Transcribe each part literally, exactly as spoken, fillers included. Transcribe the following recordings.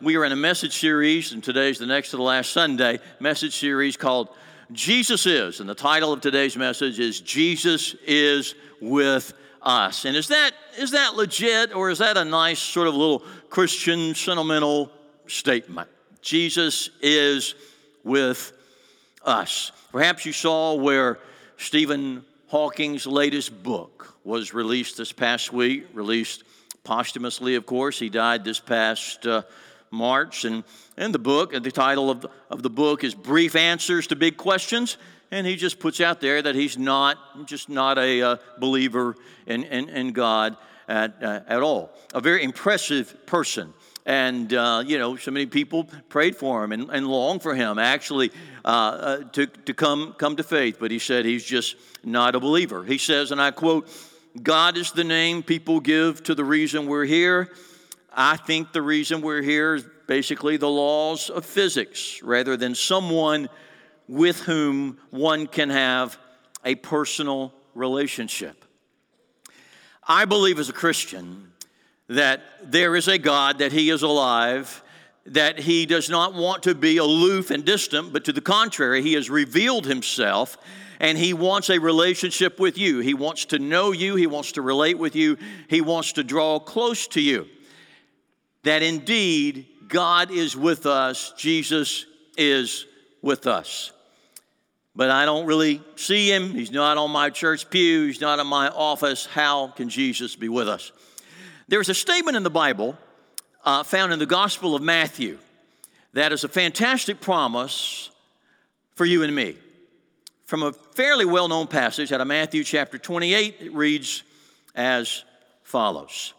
we are in a message series, and today's the next to the last Sunday, message series called Jesus Is. And the title of today's message is Jesus is with us. And is that is that legit, or is that a nice sort of little Christian sentimental statement? Jesus is with us. Perhaps you saw where Stephen Hawking's latest book was released this past week, released posthumously, of course. He died this past uh, March. And in the book, and the title of the, of the book is Brief Answers to Big Questions. And he just puts out there that he's not, just not a uh, believer in, in, in God at, uh, at all. A very impressive person. And, uh, you know, so many people prayed for him and, and longed for him, actually, uh, uh, to, to come, come to faith. But he said he's just not a believer. He says, and I quote, "God is the name people give to the reason we're here. I think the reason we're here is basically the laws of physics, rather than someone with whom one can have a personal relationship." I believe as a Christian that there is a God, that He is alive, that He does not want to be aloof and distant, but to the contrary, He has revealed Himself, and He wants a relationship with you. He wants to know you. He wants to relate with you. He wants to draw close to you. That indeed, God is with us. Jesus is with us. But I don't really see Him. He's not on my church pew. He's not in my office. How can Jesus be with us? There's a statement in the Bible uh, found in the Gospel of Matthew that is a fantastic promise for you and me. From a fairly well-known passage out of Matthew chapter twenty-eight, it reads as follows.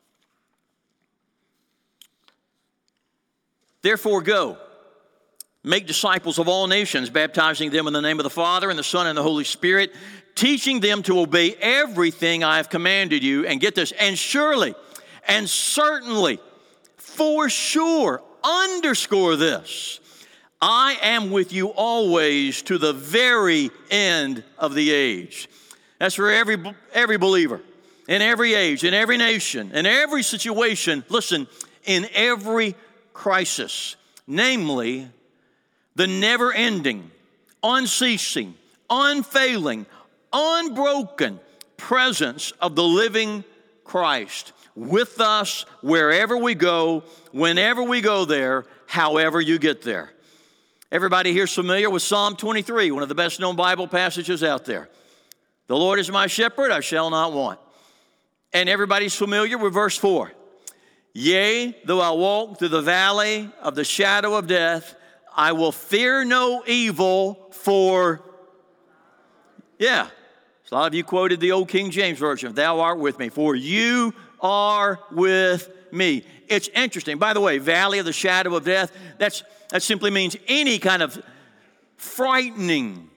"Therefore go, make disciples of all nations, baptizing them in the name of the Father and the Son and the Holy Spirit, teaching them to obey everything I have commanded you." And get this, "and surely and certainly, for sure," underscore this, "I am with you always to the very end of the age." That's for every, every believer, in every age, in every nation, in every situation, listen, in every crisis, namely, the never-ending, unceasing, unfailing, unbroken presence of the living Christ with us wherever we go, whenever we go there, however you get there. Everybody here's familiar with Psalm twenty-three, one of the best-known Bible passages out there. "The Lord is my shepherd, I shall not want." And everybody's familiar with verse four. "Yea, though I walk through the valley of the shadow of death, I will fear no evil, for..." Yeah, a lot of you quoted the old King James Version, "Thou art with me, for you are with me." It's interesting. By the way, valley of the shadow of death, that's that simply means any kind of frightening,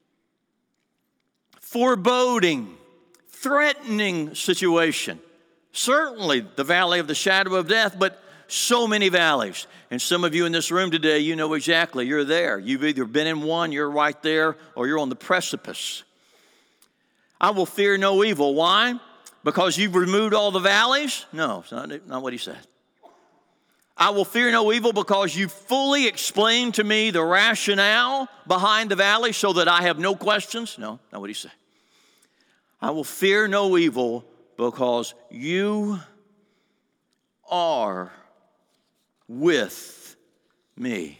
foreboding, threatening situation. Certainly the valley of the shadow of death, but so many valleys. And some of you in this room today, you know exactly, you're there. You've either been in one, you're right there, or you're on the precipice. "I will fear no evil." Why? Because you've removed all the valleys? No, it's not, not what he said. "I will fear no evil because you fully explained to me the rationale behind the valley so that I have no questions." No, not what he said. "I will fear no evil because you are with me.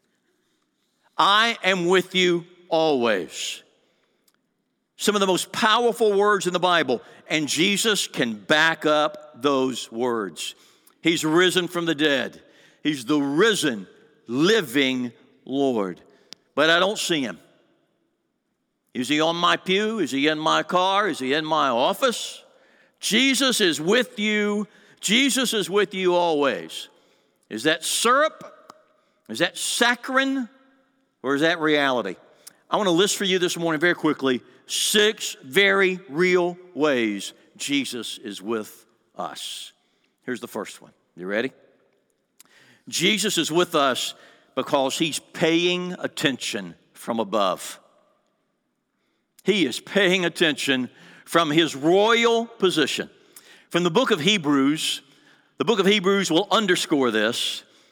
I am with you always." Some of the most powerful words in the Bible, and Jesus can back up those words. He's risen from the dead. He's the risen, living Lord. But I don't see Him. Is He on my pew? Is He in my car? Is He in my office? Jesus is with you. Jesus is with you always. Is that syrup? Is that saccharin? Or is that reality? I want to list for you this morning very quickly six very real ways Jesus is with us. Here's the first one. You ready? Jesus is with us because He's paying attention from above. He is paying attention from His royal position. From the book of Hebrews, the book of Hebrews will underscore this.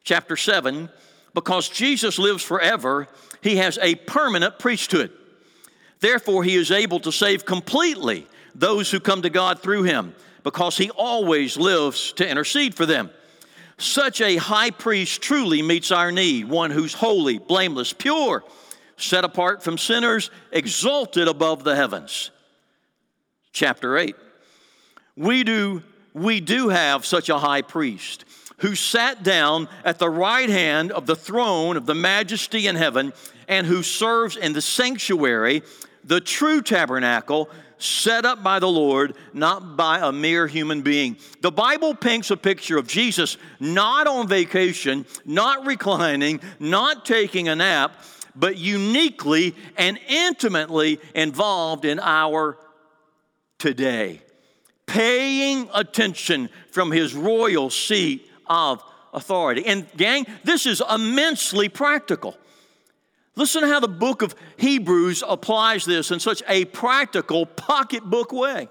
chapter seven, because Jesus lives forever, he has a permanent priesthood. Therefore, he is able to save completely those who come to God through him, because he always lives to intercede for them. Such a high priest truly meets our need, one who's holy, blameless, pure, set apart from sinners, exalted above the heavens. Chapter eight. We do, we do have such a high priest who sat down at the right hand of the throne of the majesty in heaven, and who serves in the sanctuary, the true tabernacle, set up by the Lord, not by a mere human being. The Bible paints a picture of Jesus not on vacation, not reclining, not taking a nap, but uniquely and intimately involved in our today, paying attention from his royal seat of authority. And gang, this is immensely practical. Listen to how the book of Hebrews applies this in such a practical pocketbook way.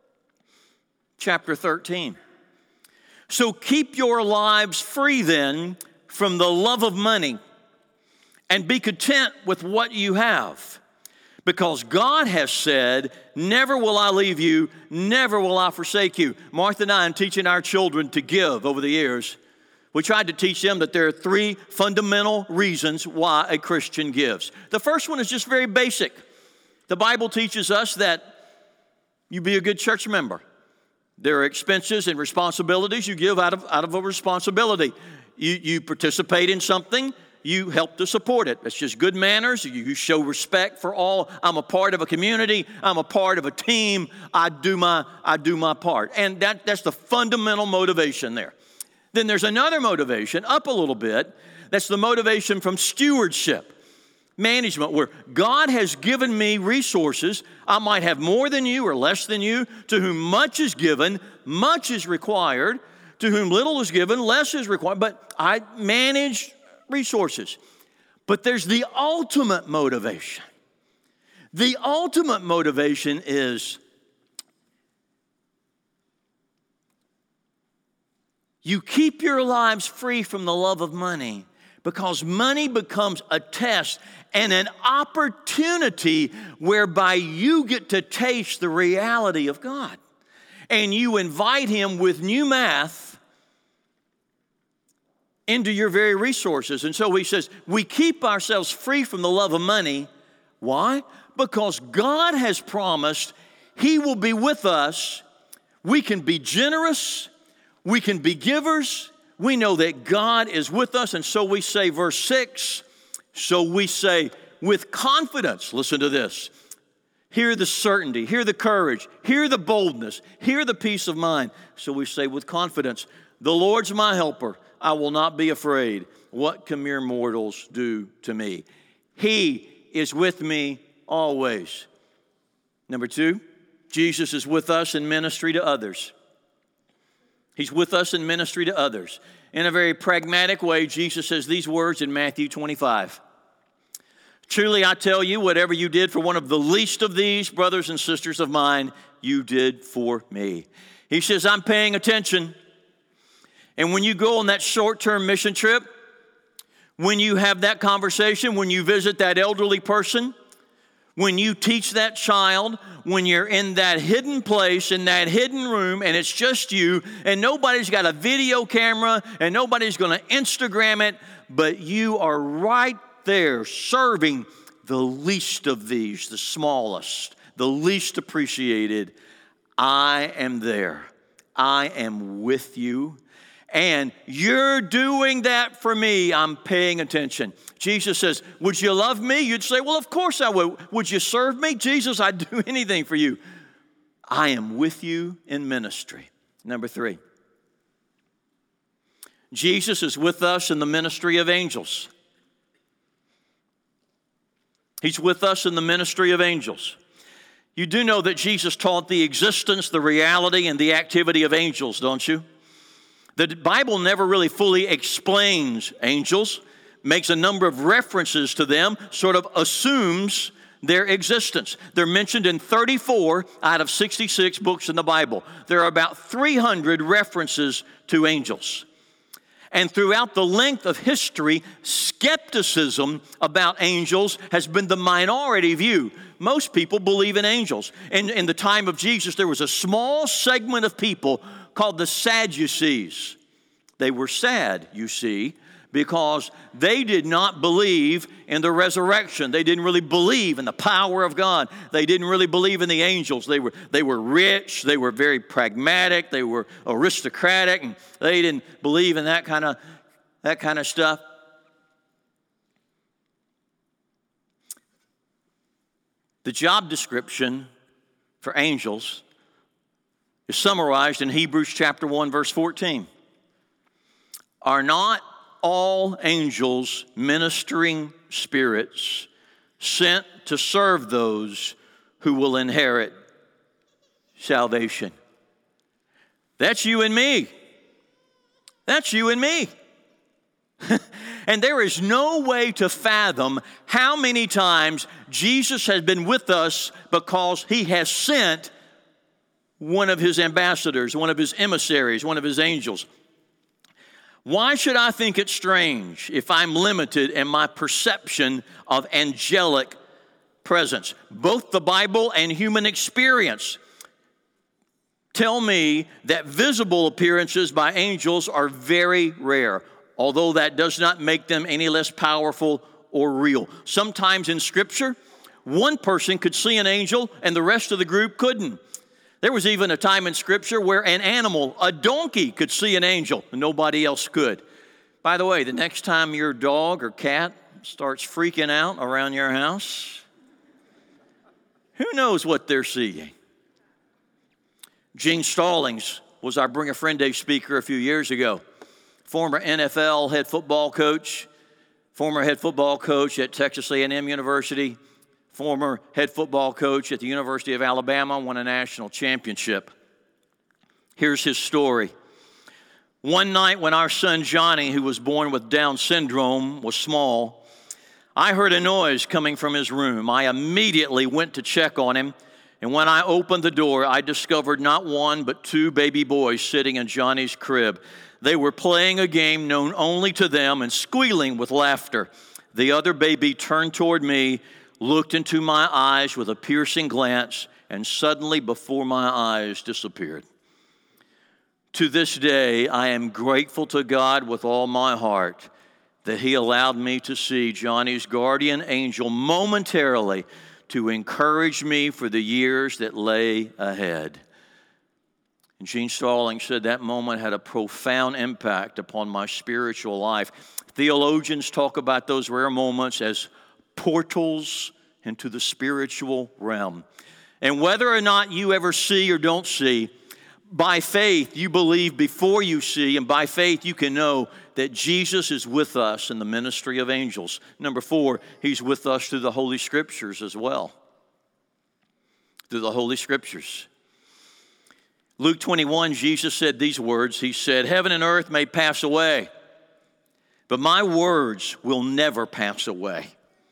Chapter thirteen. So keep your lives free then from the love of money, and be content with what you have. Because God has said, never will I leave you, never will I forsake you. Martha and I, in teaching our children to give over the years, we tried to teach them that there are three fundamental reasons why a Christian gives. The first one is just very basic. The Bible teaches us that you be a good church member. There are expenses and responsibilities you give out of, out of a responsibility. You, you participate in something, you help to support it. It's just good manners. You, you show respect for all. I'm a part of a community. I'm a part of a team. I do my, I do my part. And that, that's the fundamental motivation there. Then there's another motivation, up a little bit. That's the motivation from stewardship, management, where God has given me resources. I might have more than you or less than you. To whom much is given, much is required. To whom little is given, less is required. But I manage resources. But there's the ultimate motivation. The ultimate motivation is you keep your lives free from the love of money, because money becomes a test and an opportunity whereby you get to taste the reality of God. And you invite him with new math into your very resources. And so he says, we keep ourselves free from the love of money. Why? Because God has promised he will be with us. We can be generous. We can be givers. We know that God is with us. And so we say, verse six, so we say with confidence, listen to this. Hear the certainty, hear the courage, hear the boldness, hear the peace of mind. So we say with confidence, the Lord's my helper. I will not be afraid. What can mere mortals do to me? He is with me always. Number two, Jesus is with us in ministry to others. He's with us in ministry to others. In a very pragmatic way, Jesus says these words in Matthew twenty-five. Truly I tell you, whatever you did for one of the least of these brothers and sisters of mine, you did for me. He says, I'm paying attention. And when you go on that short-term mission trip, when you have that conversation, when you visit that elderly person, when you teach that child, when you're in that hidden place, in that hidden room, and it's just you, and nobody's got a video camera, and nobody's going to Instagram it, but you are right there serving the least of these, the smallest, the least appreciated. I am there. I am with you. And you're doing that for me. I'm paying attention. Jesus says, would you love me? You'd say, well, of course I would. Would you serve me? Jesus, I'd do anything for you. I am with you in ministry. Number three, Jesus is with us in the ministry of angels. He's with us in the ministry of angels. You do know that Jesus taught the existence, the reality, and the activity of angels, don't you? The Bible never really fully explains angels, makes a number of references to them, sort of assumes their existence. They're mentioned in thirty-four out of sixty-six books in the Bible. There are about three hundred references to angels. And throughout the length of history, skepticism about angels has been the minority view. Most people believe in angels. In, in the time of Jesus, there was a small segment of people called the Sadducees. They were sad, you see, because they did not believe in the resurrection. They didn't really believe in the power of God. They didn't really believe in the angels. They were, they were rich. They were very pragmatic. They were aristocratic. And they didn't believe in that kind of, that kind of stuff. The job description for angels is summarized in Hebrews chapter one, verse fourteen. Are not all angels ministering spirits sent to serve those who will inherit salvation? That's you and me. That's you and me. And there is no way to fathom how many times Jesus has been with us because he has sent one of his ambassadors, one of his emissaries, one of his angels. Why should I think it strange if I'm limited in my perception of angelic presence? Both the Bible and human experience tell me that visible appearances by angels are very rare, although that does not make them any less powerful or real. Sometimes in Scripture, one person could see an angel and the rest of the group couldn't. There was even a time in Scripture where an animal, a donkey, could see an angel and nobody else could. By the way, the next time your dog or cat starts freaking out around your house, who knows what they're seeing? Gene Stallings was our Bring a Friend Day speaker a few years ago. Former N F L head football coach, former head football coach at Texas A and M University, former head football coach at the University of Alabama, won a national championship. Here's his story. One night when our son Johnny, who was born with Down syndrome, was small, I heard a noise coming from his room. I immediately went to check on him, and when I opened the door, I discovered not one but two baby boys sitting in Johnny's crib. They were playing a game known only to them and squealing with laughter. The other baby turned toward me, looked into my eyes with a piercing glance, and suddenly before my eyes disappeared. To this day, I am grateful to God with all my heart that he allowed me to see Johnny's guardian angel momentarily to encourage me for the years that lay ahead. And Gene Stallings said that moment had a profound impact upon my spiritual life. Theologians talk about those rare moments as portals into the spiritual realm. And whether or not you ever see or don't see, by faith you believe before you see, and by faith you can know that Jesus is with us in the ministry of angels. Number four, he's with us through the Holy Scriptures as well. Through the Holy Scriptures. Luke twenty-one, Jesus said these words. He said, "Heaven and earth may pass away, but my words will never pass away."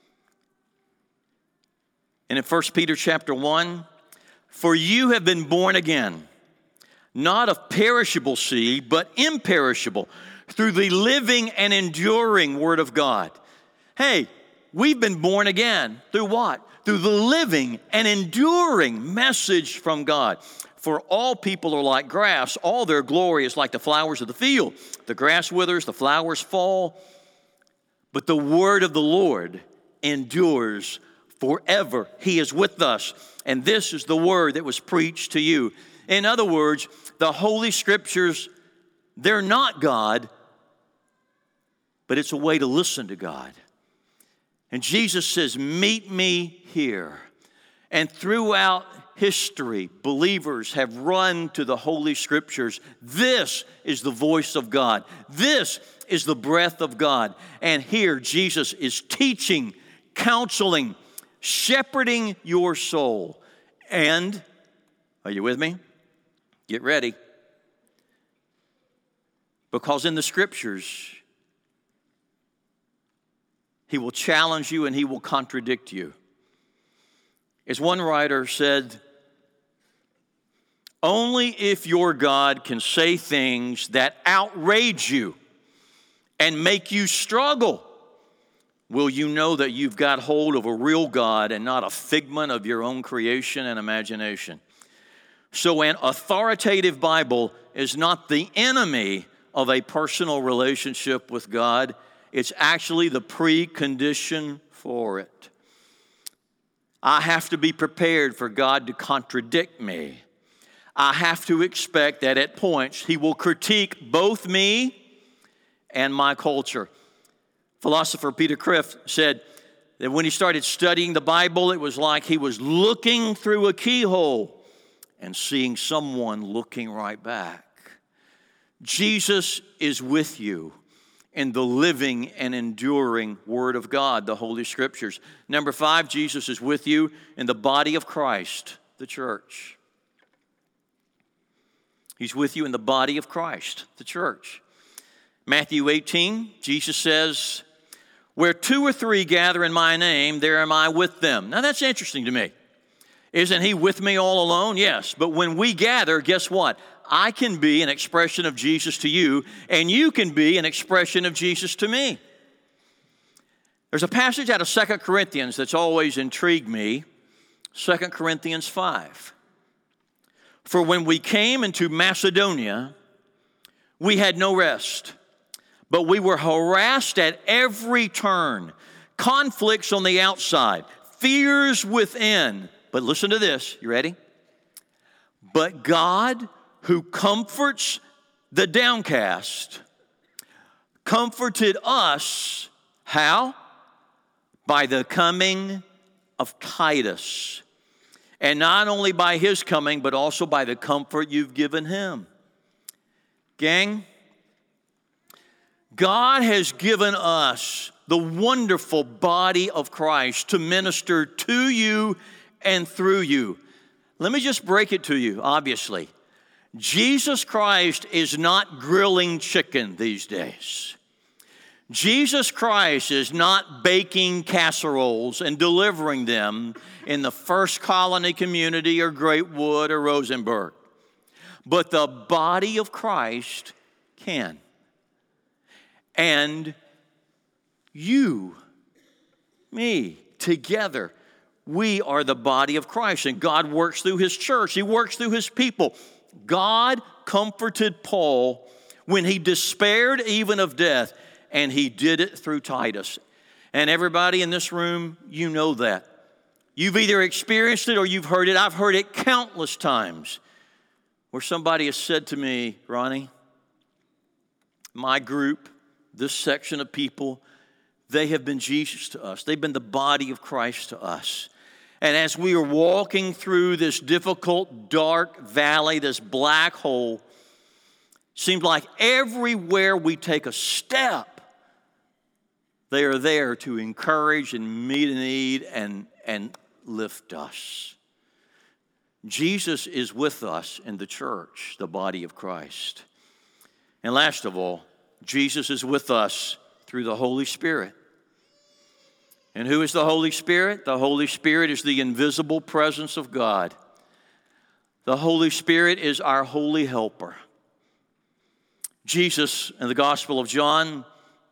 And in First Peter chapter one, "For you have been born again, not of perishable seed, but imperishable, through the living and enduring Word of God." Hey, we've been born again. Through what? Through the living and enduring message from God. For all people are like grass. All their glory is like the flowers of the field. The grass withers, the flowers fall. But the word of the Lord endures forever. He is with us. And this is the word that was preached to you. In other words, the Holy Scriptures, they're not God, but it's a way to listen to God. And Jesus says, "Meet me here." And throughout history, believers have run to the Holy Scriptures. This is the voice of God. This is the breath of God. And here Jesus is teaching, counseling, shepherding your soul. And, are you with me? Get ready. Because in the Scriptures, he will challenge you and he will contradict you. As one writer said, "Only if your God can say things that outrage you and make you struggle, will you know that you've got hold of a real God and not a figment of your own creation and imagination. So an authoritative Bible is not the enemy of a personal relationship with God. It's actually the precondition for it. I have to be prepared for God to contradict me. I have to expect that at points He will critique both me and my culture. Philosopher Peter Crift said that when he started studying the Bible, it was like he was looking through a keyhole and seeing someone looking right back. Jesus is with you in the living and enduring Word of God, the Holy Scriptures. Number five, Jesus is with you in the body of Christ, the church. He's with you in the body of Christ, the church. Matthew eighteen, Jesus says, where two or three gather in my name, there am I with them. Now that's interesting to me. Isn't He with me all alone? Yes. But when we gather, guess what? I can be an expression of Jesus to you, and you can be an expression of Jesus to me. There's a passage out of Second Corinthians that's always intrigued me, Second Corinthians five. For when we came into Macedonia, we had no rest, but we were harassed at every turn, conflicts on the outside, fears within. But listen to this, you ready? But God, who comforts the downcast, comforted us, how? By the coming of Titus. And not only by his coming, but also by the comfort you've given him. Gang, God has given us the wonderful body of Christ to minister to you and through you. Let me just break it to you, obviously. Jesus Christ is not grilling chicken these days. Jesus Christ is not baking casseroles and delivering them in the First Colony Community or Great Wood or Rosenberg. But the body of Christ can. And you, me, together, we are the body of Christ. And God works through His church. He works through His people. God comforted Paul when he despaired even of death, and he did it through Titus. And everybody in this room, you know that. You've either experienced it or you've heard it. I've heard it countless times where somebody has said to me, Ronnie, my group, this section of people, they have been Jesus to us. They've been the body of Christ to us. And as we are walking through this difficult, dark valley, this black hole, seems like everywhere we take a step, they are there to encourage and meet a need and, and lift us. Jesus is with us in the church, the body of Christ. And last of all, Jesus is with us through the Holy Spirit. And who is the Holy Spirit? The Holy Spirit is the invisible presence of God. The Holy Spirit is our holy helper. Jesus, in the Gospel of John,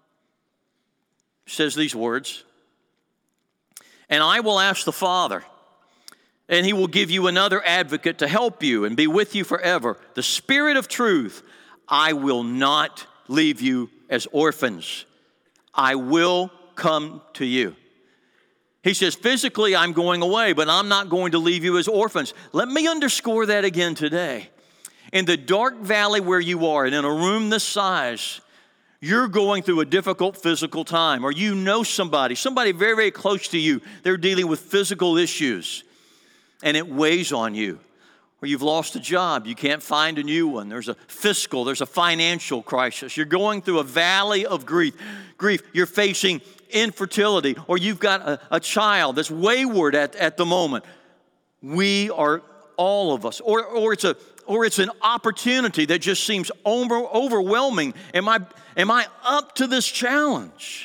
says these words, and I will ask the Father, and He will give you another advocate to help you and be with you forever, the Spirit of truth. I will not leave you as orphans. I will come to you. He says, physically, I'm going away, but I'm not going to leave you as orphans. Let me underscore that again today. In the dark valley where you are, and in a room this size, you're going through a difficult physical time, or you know somebody, somebody very, very close to you, they're dealing with physical issues, and it weighs on you. Or you've lost a job, you can't find a new one. There's a fiscal, there's a financial crisis. You're going through a valley of grief. Grief, you're facing infertility, or you've got a, a child that's wayward at, at the moment. We are, all of us, or, or it's a or it's an opportunity that just seems over, overwhelming. Am I, am I up to this challenge?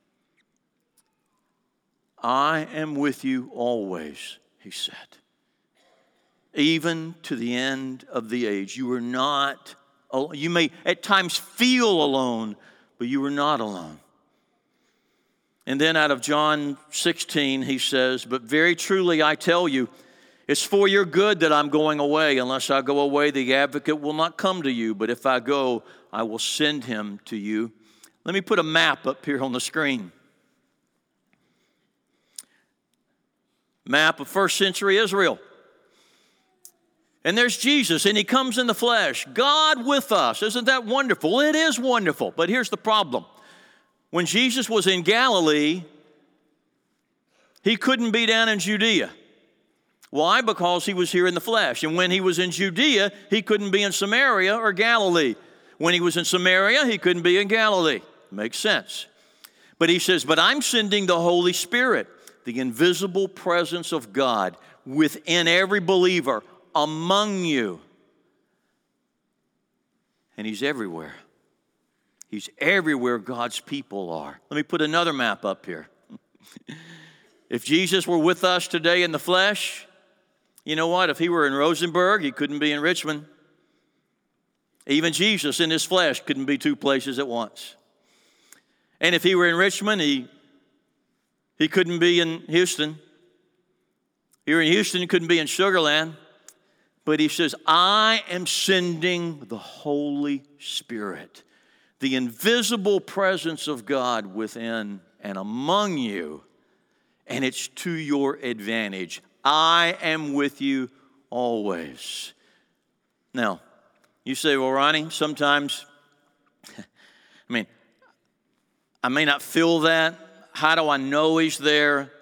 I am with you always, He said. Even to the end of the age. You are not, you may at times feel alone, but you were not alone. And then out of John sixteen, he says, but very truly I tell you, it's for your good that I'm going away. Unless I go away, the advocate will not come to you. But if I go, I will send him to you. Let me put a map up here on the screen. Map of first century Israel. And there's Jesus, and he comes in the flesh. God with us. Isn't that wonderful? It is wonderful. But here's the problem. When Jesus was in Galilee, he couldn't be down in Judea. Why? Because he was here in the flesh. And when he was in Judea, he couldn't be in Samaria or Galilee. When he was in Samaria, he couldn't be in Galilee. Makes sense. But he says, but I'm sending the Holy Spirit, the invisible presence of God within every believer, among you. And he's everywhere. He's everywhere God's people are. Let me put another map up here. If Jesus were with us today in the flesh, you know what? If he were in Rosenberg, he couldn't be in Richmond. Even Jesus in his flesh couldn't be two places at once. And if he were in Richmond, he, he couldn't be in Houston. If he were in Houston, he couldn't be in Sugar Land. But he says, I am sending the Holy Spirit, the invisible presence of God within and among you, and it's to your advantage. I am with you always. Now, you say, well, Ronnie, sometimes, I mean, I may not feel that. How do I know he's there?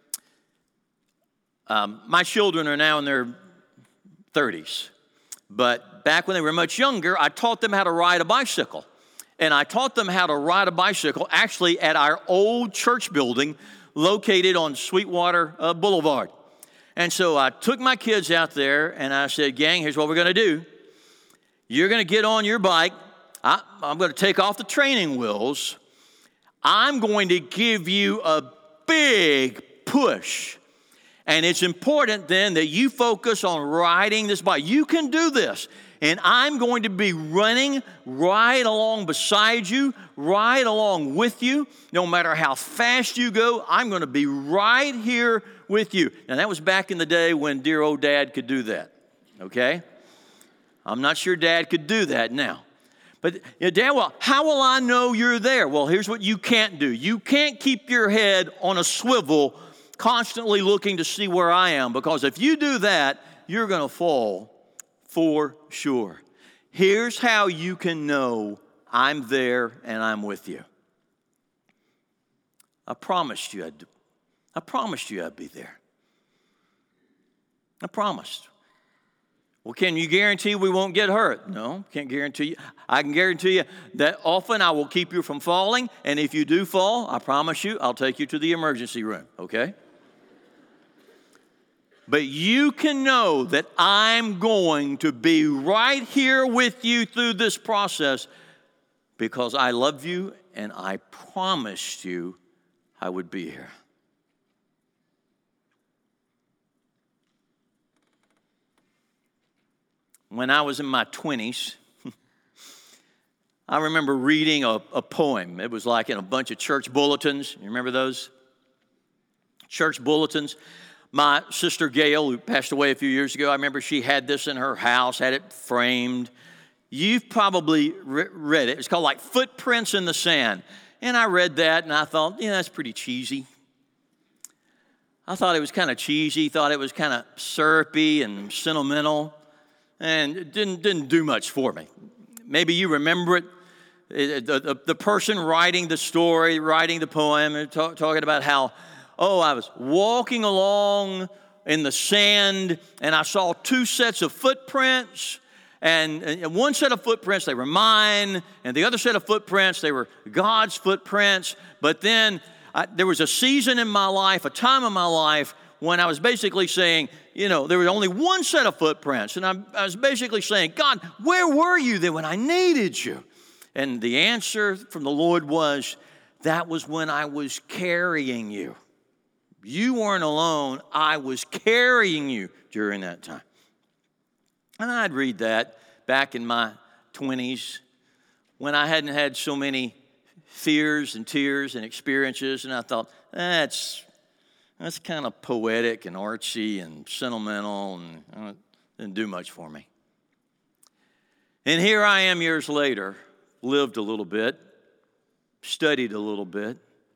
Um, my children are now in their thirties. But back when they were much younger, I taught them how to ride a bicycle. And I taught them how to ride a bicycle actually at our old church building located on Sweetwater uh, Boulevard. And so I took my kids out there and I said, gang, here's what we're going to do. You're going to get on your bike. I, I'm going to take off the training wheels. I'm going to give you a big push. And it's important then that you focus on riding this bike. You can do this. And I'm going to be running right along beside you, right along with you. No matter how fast you go, I'm going to be right here with you. Now, that was back in the day when dear old Dad could do that, okay? I'm not sure Dad could do that now. But, you know, Dad, well, how will I know you're there? Well, here's what you can't do. You can't keep your head on a swivel constantly looking to see where I am, because if you do that, you're going to fall for sure. Here's how you can know I'm there and I'm with you. I promised you I'd, I promised you I'd be there. I promised. Well, can you guarantee we won't get hurt? No, can't guarantee you. I can guarantee you that often I will keep you from falling, and if you do fall, I promise you, I'll take you to the emergency room, okay? But you can know that I'm going to be right here with you through this process because I love you and I promised you I would be here. When I was in my twenties, I remember reading a, a poem. It was like in a bunch of church bulletins. You remember those? Church bulletins. My sister Gail, who passed away a few years ago, I remember she had this in her house, had it framed. You've probably re- read it. It's called like Footprints in the Sand. And I read that and I thought, yeah, that's pretty cheesy. I thought it was kind of cheesy, thought it was kind of syrupy and sentimental, and it didn't, didn't do much for me. Maybe you remember it. it the, the, the person writing the story, writing the poem, and talk, talking about how, oh, I was walking along in the sand, and I saw two sets of footprints. And, and one set of footprints, they were mine. And the other set of footprints, they were God's footprints. But then I, there was a season in my life, a time in my life, when I was basically saying, you know, there was only one set of footprints. And I, I was basically saying, God, where were you then when I needed you? And the answer from the Lord was, that was when I was carrying you. You weren't alone. I was carrying you during that time. And I'd read that back in my twenties when I hadn't had so many fears and tears and experiences, and I thought, that's, that's kind of poetic and artsy and sentimental, and uh, it didn't do much for me. And here I am years later, lived a little bit, studied a little bit.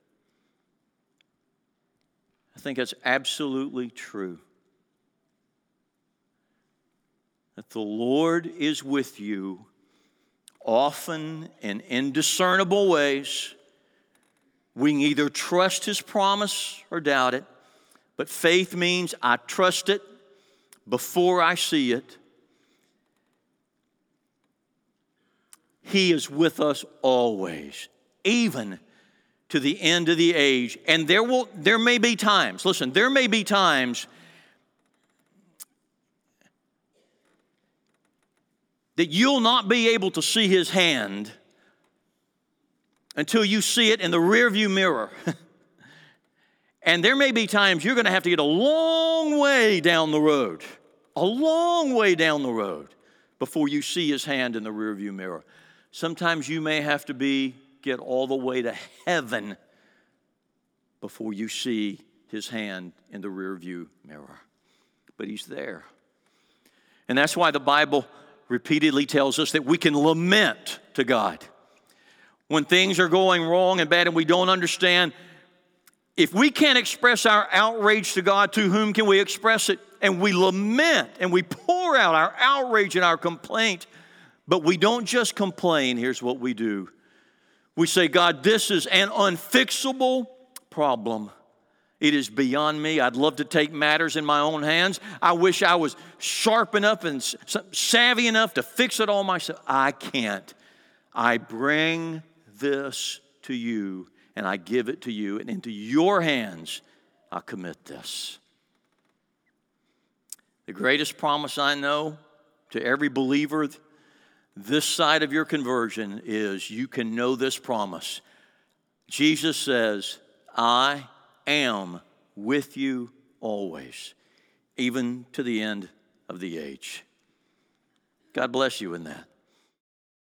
I think that's absolutely true. That the Lord is with you often in indiscernible ways. We can either trust His promise or doubt it, but faith means I trust it before I see it. He is with us always, even to the end of the age. And there will, there may be times, listen, there may be times that you'll not be able to see His hand until you see it in the rearview mirror. And there may be times you're going to have to get a long way down the road, a long way down the road before you see His hand in the rearview mirror. Sometimes you may have to be get all the way to heaven before you see His hand in the rearview mirror. But He's there. And that's why the Bible repeatedly tells us that we can lament to God. When things are going wrong and bad and we don't understand, if we can't express our outrage to God, to whom can we express it? And we lament and we pour out our outrage and our complaint. But we don't just complain. Here's what we do. We say, God, this is an unfixable problem. It is beyond me. I'd love to take matters in my own hands. I wish I was sharp enough and savvy enough to fix it all myself. I can't. I bring this to you, and I give it to you, and into your hands I commit this. The greatest promise I know to every believer this side of your conversion is you can know this promise. Jesus says, I am with you always, even to the end of the age. God bless you in that.